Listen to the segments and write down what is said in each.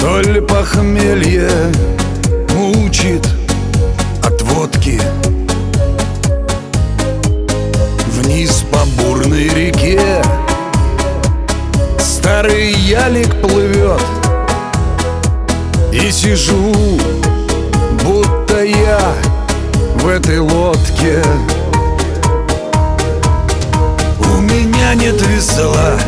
То ли похмелье мучит от водки. Вниз по бурной реке старый ялик плывет. И сижу, будто я в этой лодке. У меня нет весла,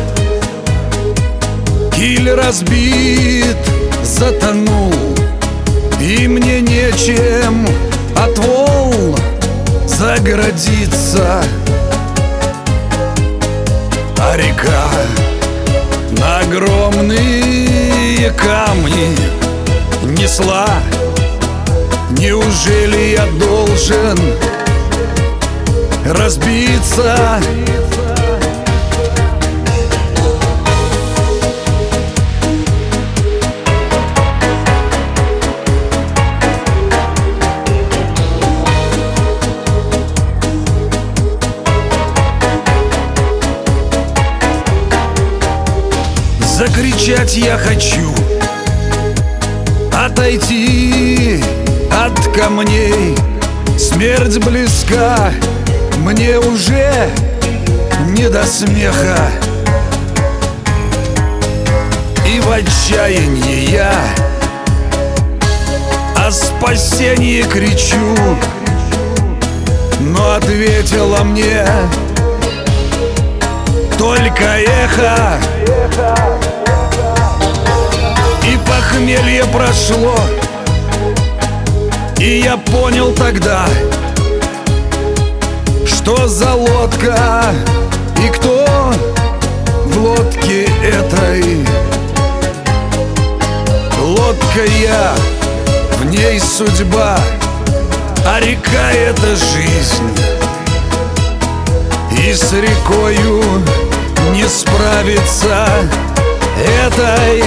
киль разбит, затонул, и мне нечем от волн загородиться. А река на огромные камни несла. Неужели я должен разбиться? Закричать я хочу, отойти от камней. Смерть близка, мне уже не до смеха. И в отчаянии я о спасении кричу, но ответила мне только эхо. И похмелье прошло, и я понял тогда, что за лодка и кто в лодке этой. Лодка я, в ней судьба, а река — это жизнь. И с рекою не справиться этой.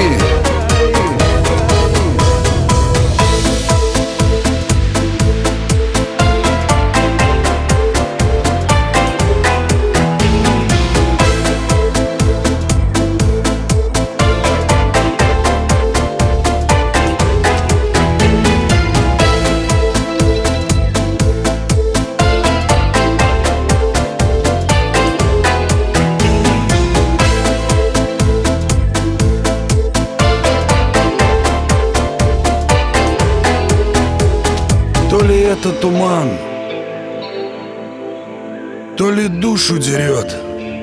То ли это туман, то ли душу дерет,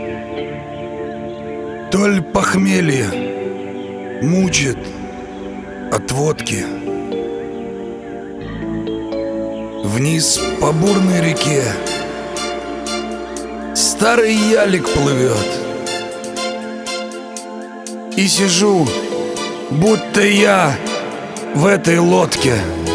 то ли похмелье мучит от водки. Вниз по бурной реке старый ялик плывет. И сижу, будто я в этой лодке.